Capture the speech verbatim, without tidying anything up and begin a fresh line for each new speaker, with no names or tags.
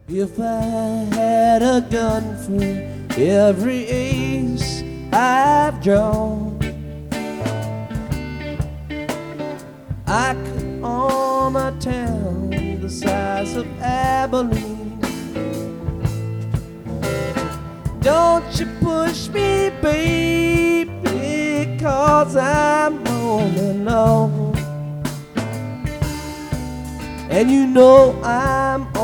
If I had a gun for every ace I've drawn, I could arm a town the size of Abilene. Don't you push me, baby, 'cause I'm rolling on. And you know I'm